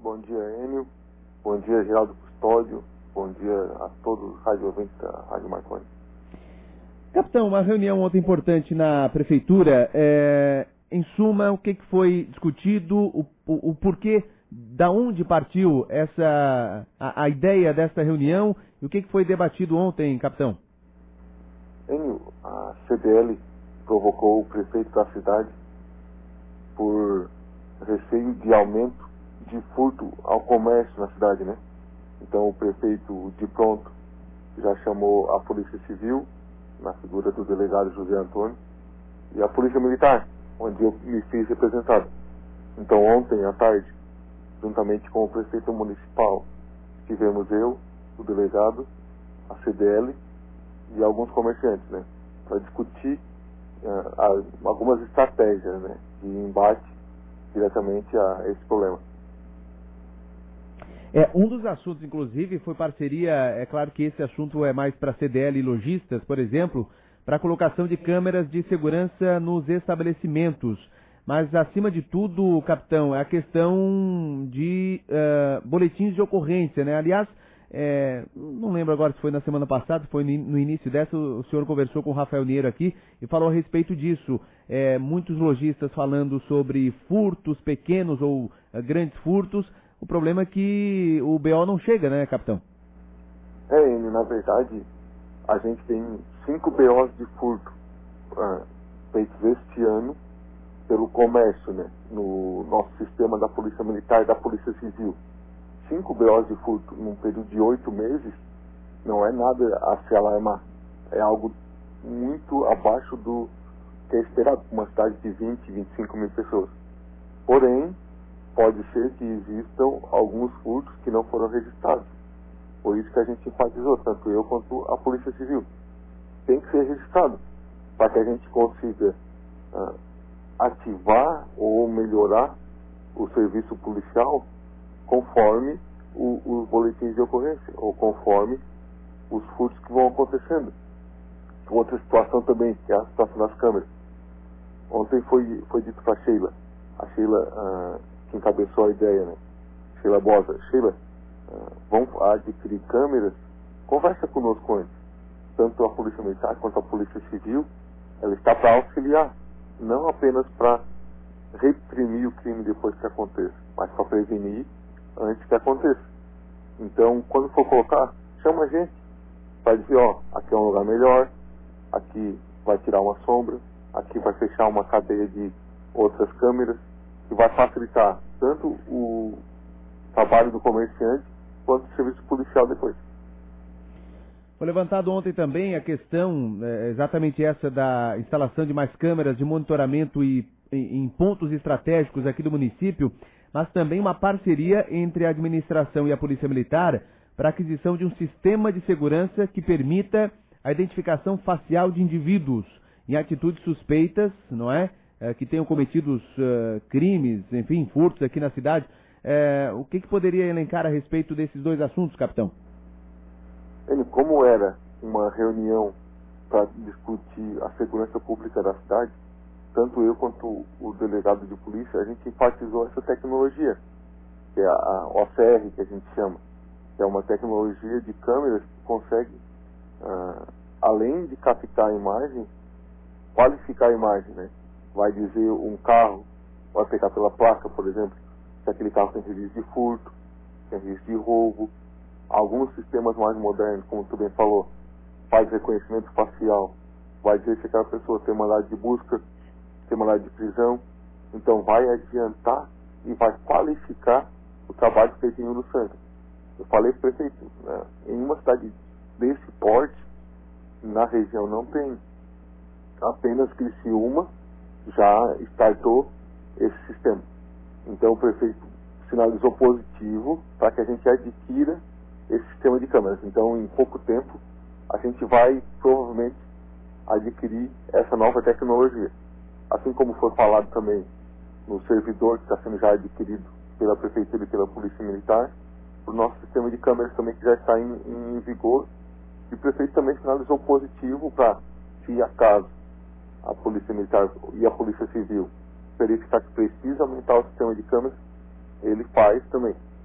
Bom dia, Enio. Bom dia, Geraldo Custódio. Bom dia a todos os rádio ouvintes da Rádio Marconi. Capitão, uma reunião ontem importante na Prefeitura. Em suma, o que foi discutido, o porquê, da onde partiu a ideia dessa reunião e o que foi debatido ontem, capitão? Enio, a CDL provocou o prefeito da cidade por receio de aumento de furto ao comércio na cidade, né? Então o prefeito de pronto já chamou a Polícia Civil, na figura do delegado José Antônio, e a Polícia Militar, onde eu me fiz representado. Então ontem à tarde, juntamente com o prefeito municipal, tivemos eu, o delegado, a CDL e alguns comerciantes, né? Para discutir algumas estratégias, né, de embate diretamente a esse problema. Um dos assuntos, inclusive, foi parceria, é claro que esse assunto é mais para CDL e lojistas, por exemplo, para a colocação de câmeras de segurança nos estabelecimentos. Mas, acima de tudo, capitão, é a questão de boletins de ocorrência, né? Aliás, não lembro agora se foi na semana passada, foi no início dessa, o senhor conversou com o Rafael Niero aqui e falou a respeito disso. Muitos lojistas falando sobre furtos pequenos ou grandes furtos. O problema é que o BO não chega, né, capitão? Na verdade, a gente tem 5 BOs de furto feitos este ano pelo comércio, né, no nosso sistema da Polícia Militar e da Polícia Civil. 5 BOs de furto num período de 8 meses não é nada a se alarmar. É algo muito abaixo do que é esperado por uma cidade de 20, 25 mil pessoas. Porém, pode ser que existam alguns furtos que não foram registrados. Por isso que a gente enfatizou, tanto eu quanto a Polícia Civil. Tem que ser registrado, para que a gente consiga ativar ou melhorar o serviço policial conforme os boletins de ocorrência, ou conforme os furtos que vão acontecendo. Outra situação também, que é a situação das câmeras. Ontem foi dito para a Sheila que encabeçou a ideia, né? Sheila Bosa. Sheila, vamos adquirir câmeras, conversa conosco antes. Tanto a Polícia Militar quanto a Polícia Civil, ela está para auxiliar, não apenas para reprimir o crime depois que aconteça, mas para prevenir antes que aconteça. Então, quando for colocar, chama a gente para dizer, aqui é um lugar melhor, aqui vai tirar uma sombra, aqui vai fechar uma cadeia de outras câmeras, que vai facilitar tanto o trabalho do comerciante quanto o serviço policial depois. Foi levantado ontem também a questão, exatamente essa, da instalação de mais câmeras de monitoramento em pontos estratégicos aqui do município, mas também uma parceria entre a administração e a Polícia Militar para a aquisição de um sistema de segurança que permita a identificação facial de indivíduos em atitudes suspeitas, não é? Que tenham cometido crimes, enfim, furtos aqui na cidade. O que poderia elencar a respeito desses dois assuntos, capitão? Como era uma reunião para discutir a segurança pública da cidade, tanto eu quanto o delegado de polícia, a gente enfatizou essa tecnologia, que é a OCR, que a gente chama, que é uma tecnologia de câmeras que consegue, além de captar a imagem, qualificar a imagem, né? Vai dizer um carro, vai pegar pela placa, por exemplo, se aquele carro tem registro de furto, tem registro de roubo. Alguns sistemas mais modernos, como tu bem falou, faz reconhecimento facial, vai dizer se aquela pessoa tem mandado de busca, tem mandado de prisão. Então vai adiantar e vai qualificar o trabalho feito em Uruçanga Santos. Eu falei para o prefeito, né, em uma cidade desse porte, na região não tem. Apenas Criciúma já startou esse sistema. Então o prefeito sinalizou positivo para que a gente adquira esse sistema de câmeras. Então, em pouco tempo, a gente vai provavelmente adquirir essa nova tecnologia. Assim como foi falado também no servidor que está sendo já adquirido pela Prefeitura e pela Polícia Militar, o nosso sistema de câmeras também que já está em vigor. E o prefeito também sinalizou positivo para, se acaso a Polícia Militar e a Polícia Civil verificar que precisa aumentar o sistema de câmeras, ele faz também.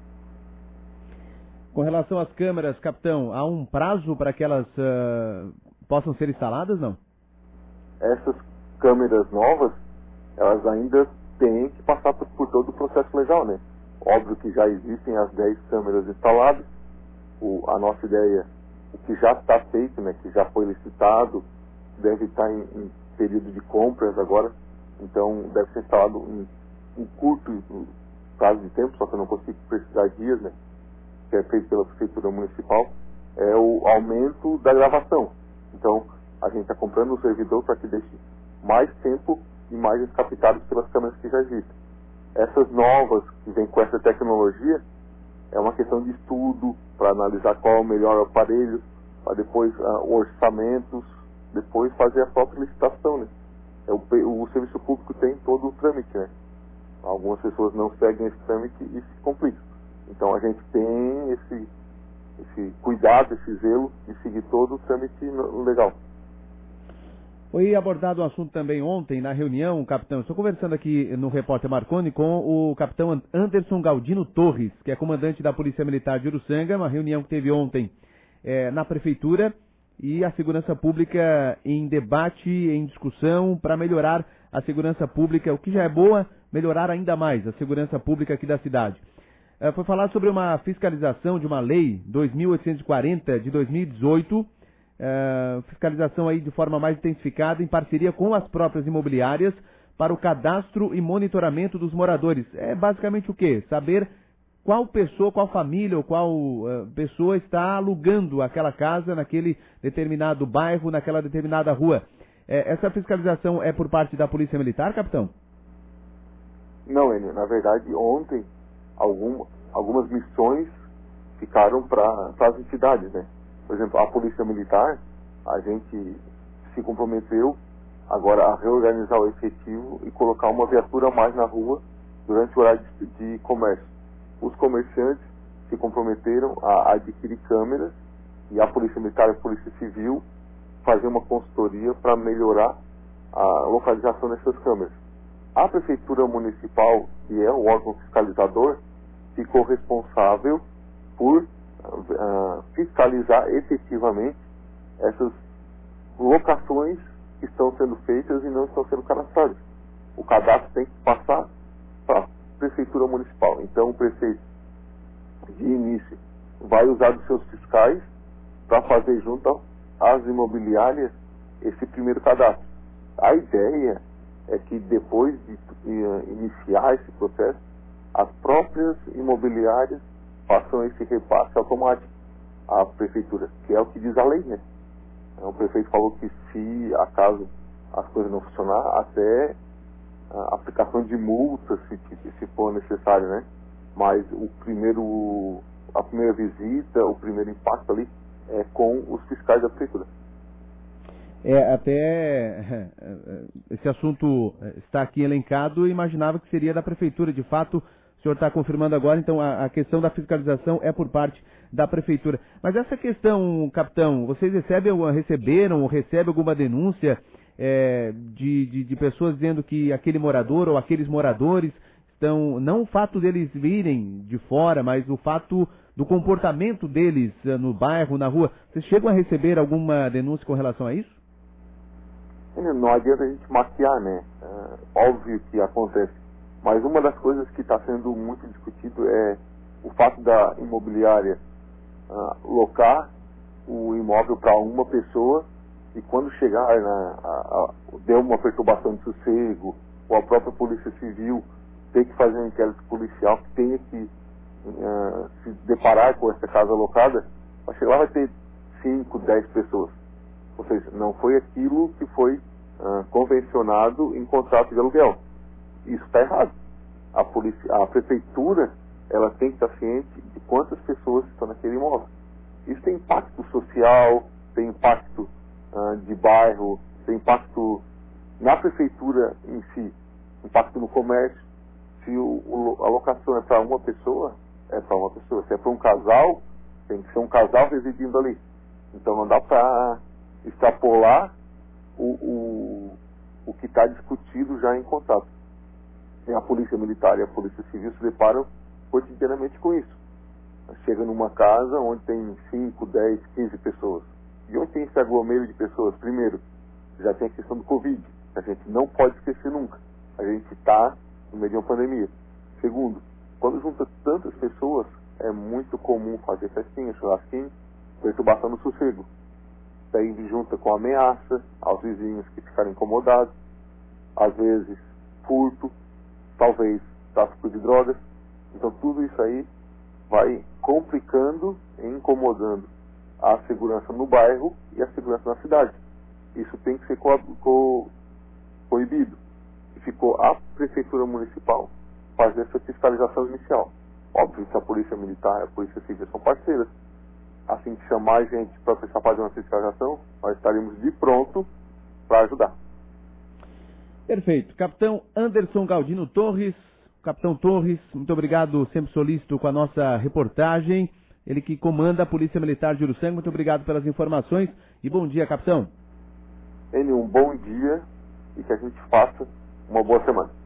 Com relação às câmeras, capitão, há um prazo para que elas possam ser instaladas, não? Essas câmeras novas, elas ainda têm que passar por todo o processo legal, né? Óbvio que já existem as 10 câmeras instaladas. A nossa ideia, o que já está feito, né, que já foi licitado, deve estar em período de compras agora, então deve ser instalado um curto prazo de tempo, só que eu não consigo precisar dias, né, que é feito pela Prefeitura Municipal, é o aumento da gravação. Então, a gente está comprando um servidor para que deixe mais tempo imagens captadas pelas câmeras que já existem. Essas novas, que vêm com essa tecnologia, é uma questão de estudo, para analisar qual é o melhor aparelho, para depois orçamentos, depois fazer a própria licitação, né? O serviço público tem todo o trâmite, né? Algumas pessoas não seguem esse trâmite e se complicam. Então a gente tem esse cuidado, esse zelo de seguir todo o trâmite legal. Foi abordado um assunto também ontem na reunião, capitão. Estou conversando aqui no Repórter Marconi com o capitão Anderson Galdino Torres, que é comandante da Polícia Militar de Uruçanga, uma reunião que teve ontem na Prefeitura, e a segurança pública em debate, em discussão, para melhorar a segurança pública, o que já é boa, melhorar ainda mais a segurança pública aqui da cidade. Foi falar sobre uma fiscalização de uma lei 2.840 de 2018, fiscalização aí de forma mais intensificada em parceria com as próprias imobiliárias para o cadastro e monitoramento dos moradores. É basicamente o quê? Saber qual pessoa, qual família ou qual pessoa está alugando aquela casa naquele determinado bairro, naquela determinada rua. Essa fiscalização é por parte da Polícia Militar, capitão? Não, Enio. Na verdade, ontem algumas missões ficaram para as entidades, né? Por exemplo, a Polícia Militar, a gente se comprometeu agora a reorganizar o efetivo e colocar uma viatura a mais na rua durante o horário de comércio. Os comerciantes se comprometeram a adquirir câmeras e a Polícia Militar e a Polícia Civil fazer uma consultoria para melhorar a localização dessas câmeras. A Prefeitura Municipal, que é o órgão fiscalizador, ficou responsável por fiscalizar efetivamente essas locações que estão sendo feitas e não estão sendo cadastradas. O cadastro tem que passar para a Prefeitura Municipal. Então o prefeito, de início, vai usar dos seus fiscais para fazer junto às imobiliárias esse primeiro cadastro. A ideia é que depois de iniciar esse processo, as próprias imobiliárias façam esse repasse automático à Prefeitura, que é o que diz a lei, né? O prefeito falou que se acaso as coisas não funcionar, até a aplicação de multas, se for necessário, né? Mas a primeira visita, o primeiro impacto ali é com os fiscais da Prefeitura. Até esse assunto está aqui elencado e imaginava que seria da Prefeitura. De fato, o senhor está confirmando agora, então a questão da fiscalização é por parte da Prefeitura. Mas essa questão, capitão, vocês receberam ou recebem alguma denúncia de pessoas dizendo que aquele morador ou aqueles moradores estão, não o fato deles virem de fora, mas o fato do comportamento deles no bairro, na rua, vocês chegam a receber alguma denúncia com relação a isso? Não adianta a gente maquiar, né? Óbvio que acontece. Mas uma das coisas que está sendo muito discutido é o fato da imobiliária locar o imóvel para uma pessoa e quando chegar deu uma perturbação de sossego, ou a própria Polícia Civil ter que fazer um inquérito policial que tenha que se deparar com essa casa alocada, vai chegar lá vai ter 5, 10 pessoas. Ou seja, não foi aquilo que foi convencionado em contrato de aluguel. Isso está errado. A Prefeitura ela tem que estar ciente de quantas pessoas estão naquele imóvel. Isso tem impacto social, tem impacto de bairro, tem impacto na Prefeitura em si, impacto no comércio. Se a locação é para uma pessoa, é para uma pessoa. Se é para um casal, tem que ser um casal residindo ali. Então não dá para extrapolar o que está discutido já em contrato. E a Polícia Militar e a Polícia Civil se deparam cotidianamente com isso. chega numa casa onde tem 5, 10, 15 pessoas. E onde tem esse aglomero de pessoas? Primeiro, já tem a questão do Covid, que a gente não pode esquecer nunca. A gente está no meio de uma pandemia. Segundo, quando junta tantas pessoas, é muito comum fazer festinha, churrasquinho, perturbação no sossego. Daí junta com ameaça aos vizinhos que ficaram incomodados, às vezes furto, talvez tráfico de drogas. Então tudo isso aí vai complicando e incomodando a segurança no bairro e a segurança na cidade. Isso tem que ser proibido. E ficou a Prefeitura Municipal fazer essa fiscalização inicial. Óbvio que a Polícia Militar e a Polícia Civil são parceiras. Assim que chamar a gente para fazer uma fiscalização, nós estaremos de pronto para ajudar. Perfeito. Capitão Anderson Galdino Torres. Capitão Torres, muito obrigado, sempre solícito com a nossa reportagem. Ele que comanda a Polícia Militar de Uruçanga. Muito obrigado pelas informações e bom dia, capitão. Um bom dia e que a gente faça uma boa semana.